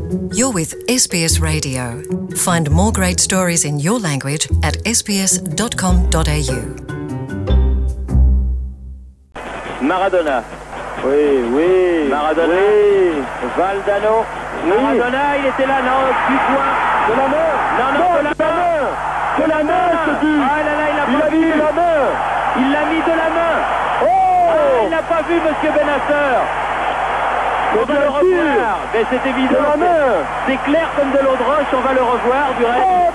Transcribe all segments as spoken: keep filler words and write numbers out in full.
You're with S B S Radio. Find more great stories in your language at s b s dot com dot a u. Maradona. Oui, oui. Maradona. Oui. Valdano. Oui. Maradona, il était là, non, du point. De la main. Non, non, non de la de la main. main. De la main, ce but. Ah là là, il a Il pas a vu. mis de la main. Il l'a mis de la main. Oh Ah, il n'a pas vu, monsieur Benasser. On va bien le sûr. revoir. Mais c'est De évident. la main. C'est clair comme de l'eau de roche, on va le revoir du reste. Oh.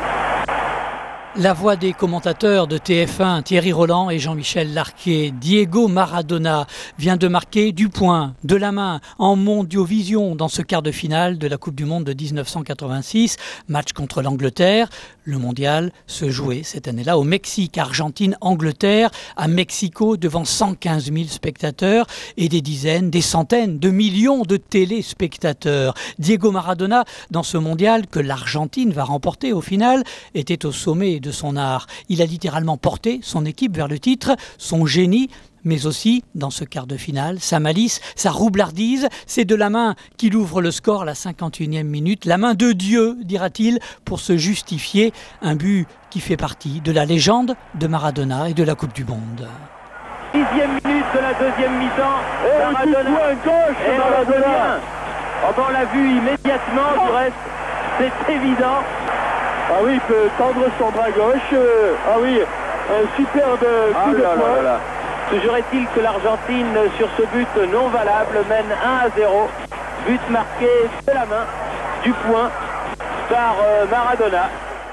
La voix des commentateurs de T F un, Thierry Roland et Jean-Michel Larquet. Diego Maradona vient de marquer du point, de la main, en Mondiovision dans ce quart de finale de la Coupe du Monde de dix-neuf cent quatre-vingt-six. Match contre l'Angleterre. Le mondial se jouait cette année-là au Mexique, Argentine, Angleterre, à Mexico devant cent quinze mille spectateurs et des dizaines, des centaines de millions de téléspectateurs. Diego Maradona, dans ce mondial que l'Argentine va remporter au final, était au sommet de son art. Il a littéralement porté son équipe vers le titre, son génie, mais aussi, dans ce quart de finale, sa malice, sa roublardise. C'est de la main qu'il ouvre le score à la cinquante et unième minute. La main de Dieu, dira-t-il, pour se justifier. Un but qui fait partie de la légende de Maradona et de la Coupe du Monde. Dixième minute de la deuxième mi-temps. Et Maradona. un coup de poing gauche Et de Maradona. Oh, ben, on l'a vu immédiatement, du reste, c'est évident. Ah oui, il peut tendre son bras gauche. Euh, ah oui, un superbe coup Ah de là poing. là là. Toujours est-il que l'Argentine, sur ce but non valable, mène un à zéro. But marqué de la main, du point, par euh, Maradona.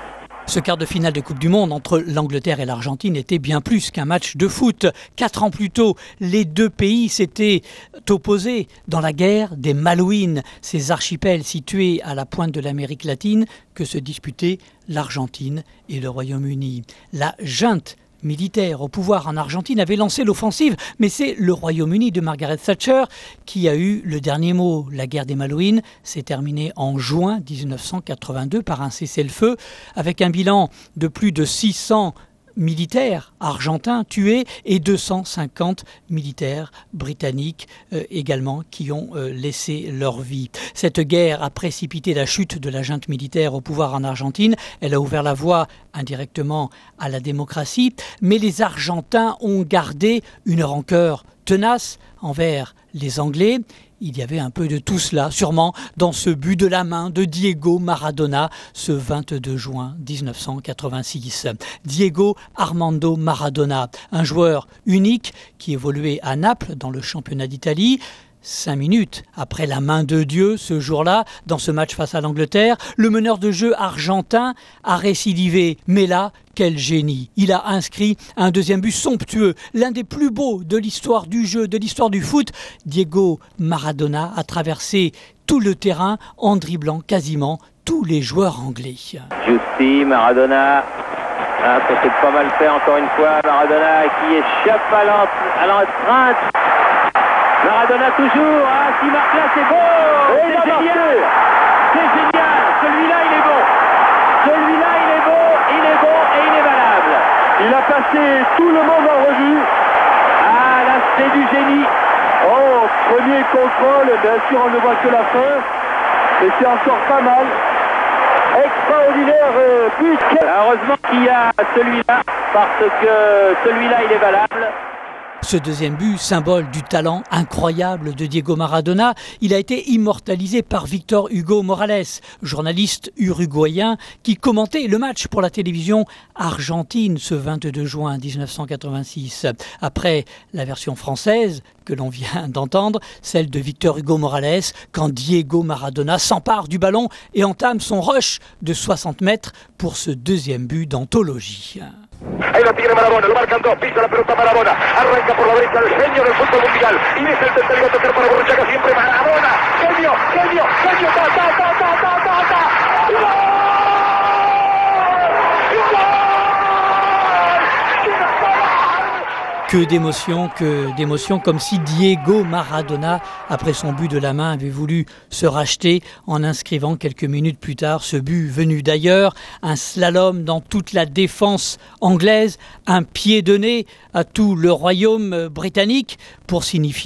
Ce quart de finale de Coupe du Monde entre l'Angleterre et l'Argentine était bien plus qu'un match de foot. Quatre ans plus tôt, les deux pays s'étaient opposés dans la guerre des Malouines, ces archipels situés à la pointe de l'Amérique latine que se disputaient l'Argentine et le Royaume-Uni. La junte militaire au pouvoir en Argentine avait lancé l'offensive, mais c'est le Royaume-Uni de Margaret Thatcher qui a eu le dernier mot. La guerre des Malouines s'est terminée en juin dix-neuf cent quatre-vingt-deux par un cessez-le-feu avec un bilan de plus de six cents militaires argentins tués et deux cent cinquante militaires britanniques euh, également qui ont euh, laissé leur vie. Cette guerre a précipité la chute de la junte militaire au pouvoir en Argentine. Elle a ouvert la voie indirectement à la démocratie, mais les Argentins ont gardé une rancœur tenace envers les Anglais. Il y avait un peu de tout cela, sûrement, dans ce but de la main de Diego Maradona, ce vingt-deux juin dix-neuf cent quatre-vingt-six. Diego Armando Maradona, un joueur unique qui évoluait à Naples dans le championnat d'Italie. Cinq minutes après la main de Dieu, ce jour-là, dans ce match face à l'Angleterre, le meneur de jeu argentin a récidivé. Mais là, quel génie! Il a inscrit un deuxième but somptueux, l'un des plus beaux de l'histoire du jeu, de l'histoire du foot. Diego Maradona a traversé tout le terrain en dribblant quasiment tous les joueurs anglais. Giusti, Maradona. Ah, ça s'est pas mal fait encore une fois. Maradona qui échappe à l'ent- à l'empreinte. Maradona toujours, ah, qui marque là, c'est beau, Et il a c'est génial, marqué. c'est génial, celui-là il est bon, celui-là il est beau, il est bon et il est valable. Il a passé tout le monde en revue. Ah là c'est du génie. Oh, premier contrôle, bien sûr on ne voit que la fin, mais c'est encore pas mal. Extraordinaire euh, but. Heureusement qu'il y a celui-là, parce que celui-là il est valable. Ce deuxième but, symbole du talent incroyable de Diego Maradona, il a été immortalisé par Victor Hugo Morales, journaliste uruguayen qui commentait le match pour la télévision argentine ce vingt-deux juin dix-neuf cent quatre-vingt-six. Après la version française que l'on vient d'entendre, celle de Victor Hugo Morales, quand Diego Maradona s'empare du ballon et entame son rush de soixante mètres pour ce deuxième but d'anthologie. Ahí lo tiene Maradona, lo marcan dos, pisa la pelota Maradona, arranca por la derecha el genio del fútbol mundial y deja el tercero a tocar para Borruchaga siempre Maradona, genio, genio, genio, ta, ta, ta, ta, ta, ta, ta, ¡gol! ¡Gol! Que d'émotions, que d'émotions, comme si Diego Maradona, après son but de la main, avait voulu se racheter en inscrivant quelques minutes plus tard ce but venu d'ailleurs, un slalom dans toute la défense anglaise, un pied de nez à tout le royaume britannique pour signifier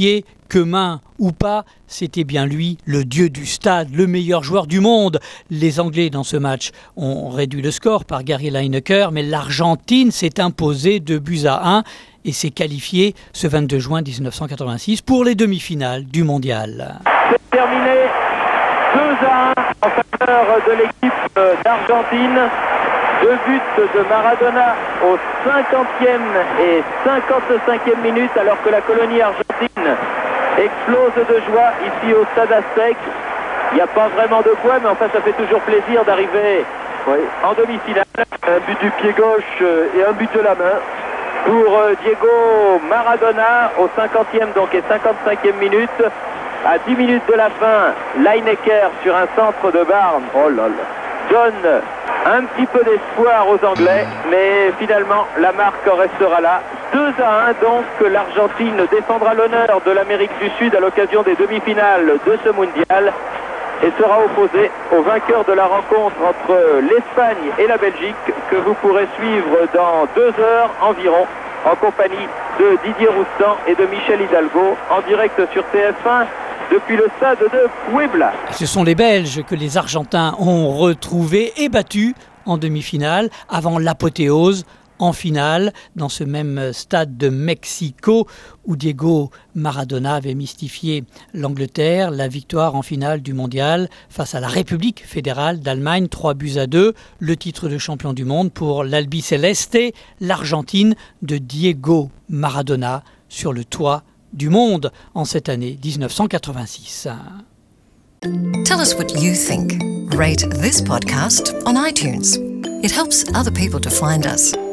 que main ou pas, c'était bien lui, le dieu du stade, le meilleur joueur du monde. Les Anglais, dans ce match, ont réduit le score par Gary Lineker, mais l'Argentine s'est imposée deux buts à un et s'est qualifiée ce vingt-deux juin dix-neuf cent quatre-vingt-six pour les demi-finales du mondial. C'est terminé deux à un en faveur de l'équipe d'Argentine. Deux buts de Maradona au cinquantième et cinquante-cinquième minute, alors que la colonie argentine explose de joie ici au Stade Aztec. Il n'y a pas vraiment de quoi, mais enfin ça fait toujours plaisir d'arriver oui. en demi-finale. Un but du pied gauche et un but de la main. Pour Diego Maradona au cinquantième donc et cinquante-cinquième minute. À dix minutes de la fin, Lineker sur un centre de Barnes. Oh là là. Donne un petit peu d'espoir aux Anglais, mais finalement la marque restera là. deux à un donc, l'Argentine défendra l'honneur de l'Amérique du Sud à l'occasion des demi-finales de ce mondial et sera opposée au vainqueur de la rencontre entre l'Espagne et la Belgique que vous pourrez suivre dans deux heures environ en compagnie de Didier Roustan et de Michel Hidalgo en direct sur T F un. Depuis le stade de Puebla. Ce sont les Belges que les Argentins ont retrouvés et battus en demi-finale avant l'apothéose en finale dans ce même stade de Mexico où Diego Maradona avait mystifié l'Angleterre. La victoire en finale du mondial face à la République fédérale d'Allemagne, trois buts à deux. Le titre de champion du monde pour l'Albiceleste, l'Argentine de Diego Maradona sur le toit du monde en cette année dix-neuf cent quatre-vingt-six. Tell us what you think. Rate this podcast on iTunes. It helps other people to find us.